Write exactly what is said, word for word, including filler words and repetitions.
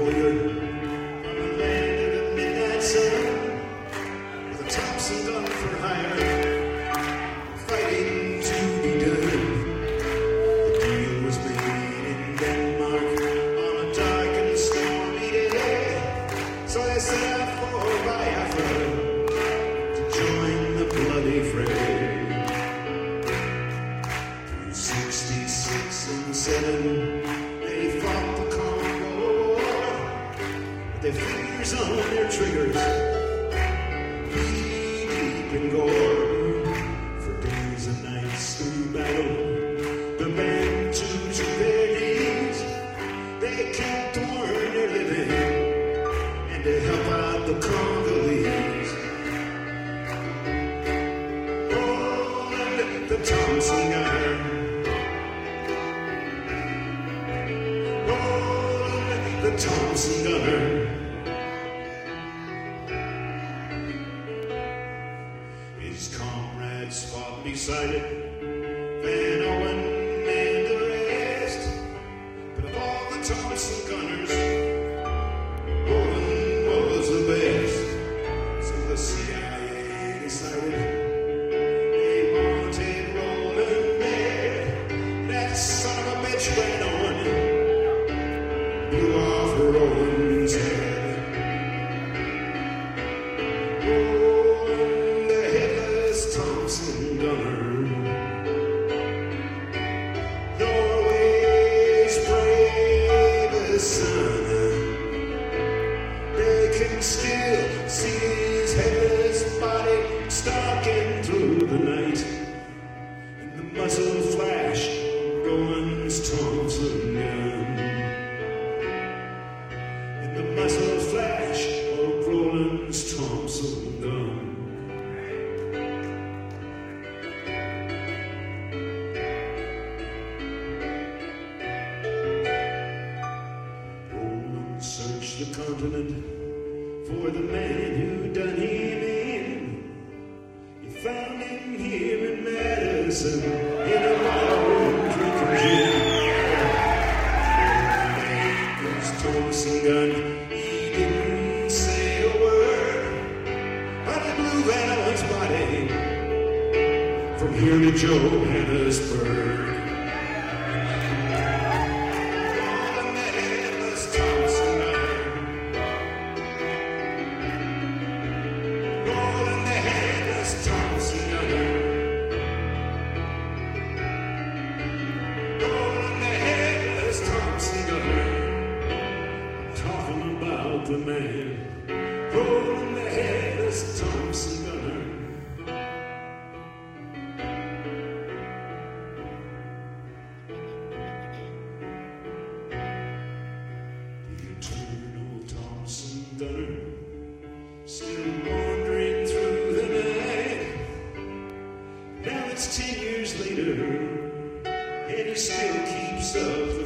warrior from the land of the midnight sun, with a Thompson gun for hire, fighting to be done. The deal was made in Denmark on a dark and stormy day, so they set out for Biafra to join the bloody fray. Through sixty-six and seven, they fought the Congo War, with their fingers on their triggers, knee deep in gore. For days and nights through battle, the band took to their knees. They kept to earn their living and to help out the Congolese. Roland, the Thompson gunner. Roland, the Thompson gunner. His comrades fought beside it, Van Owen and the rest. But of all the Thompson gunners, Roland was the best. So the C I A decided they wanted Roland dead. That son of a bitch ran on, blew off Roland's head. Roland, the headless Thompson gunner, Norway's bravest son. They can still see his headless body stalking through the night, and the muzzle flash of Roland's Thompson gun, and the muzzle flash of Roland's Thompson gun. Roland searched the continent for the man who done him in. He found him here in Madison, in a ballroom drinking gin. His Thompson gun, he didn't say a word, but he blew Van Owen's body from here to Johannesburg. Roland, the headless Thompson gunner. Roland, the headless Thompson gunner. Roland, the headless Thompson gunner. I'm talking about the man, Roland, the headless Thompson gunner. The eternal Thompson gunner, still wandering through the night. Now it's ten years later, and he still keeps up the